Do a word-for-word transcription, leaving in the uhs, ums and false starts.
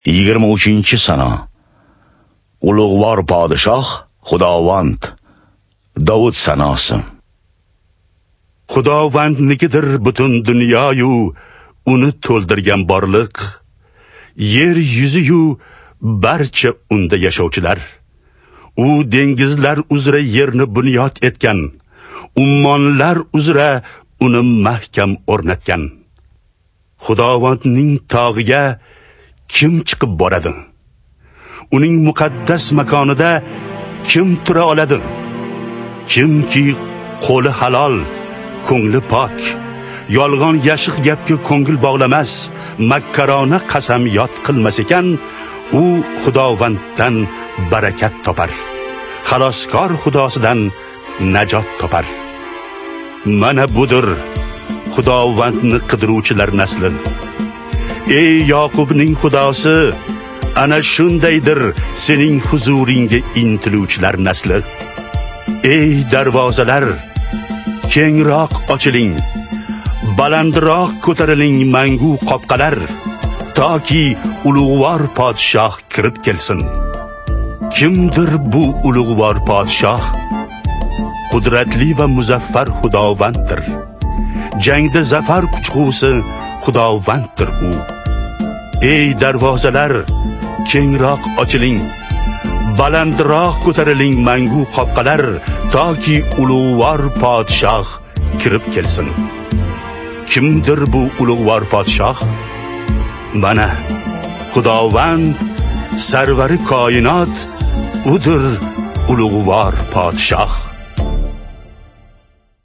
yigirma uchinchi sana. Ulug'vor podshoh Xudovand Davud sanosi. Xudovandnikidir butun dunyoyu uni to'ldirgan borliq, yer yuzi-yu barcha unda yashovchilar. U dengizlar uzra yerni bunyod etgan, ummonlar uzra uni mahkam o'rnatgan. Xudovandning tog'iga kim chiqib boradi? Uning muqaddas makonida kim tura oladi? Kimki qo'li halol, ko'ngli pok, yolg'on yashiq gapga ko'ngil bog'lamas, makkarona qasamyod qilmas ekan, u Xudovanddan barakat topar, xaloskor Xudosidan najot topar. Mana budir Xudovandni qidiruvchilar nasli. Ey Yoqubning Xudosi, ana shundaydir sening huzuringga intiluvchilar nasli. Ey darvozalar, kengroq ochiling, balandroq ko'tariling mangu qopqalar, toki ulug'vor podshoh kirib kelsin. Kimdir bu ulug'vor podshoh? Qudratli va muzaffar Xudovanddir. Jangda zafar kuchg'usi Xudovanddir u. Ey darvozalar, kengroq ochiling, balandroq ko'tariling mangu qopqalar, toki ulug'vor podshoh kirib kelsin. Kimdir bu ulug'vor podshoh? Mana Xudovand, sarvari koinot, udir ulug'vor podshoh.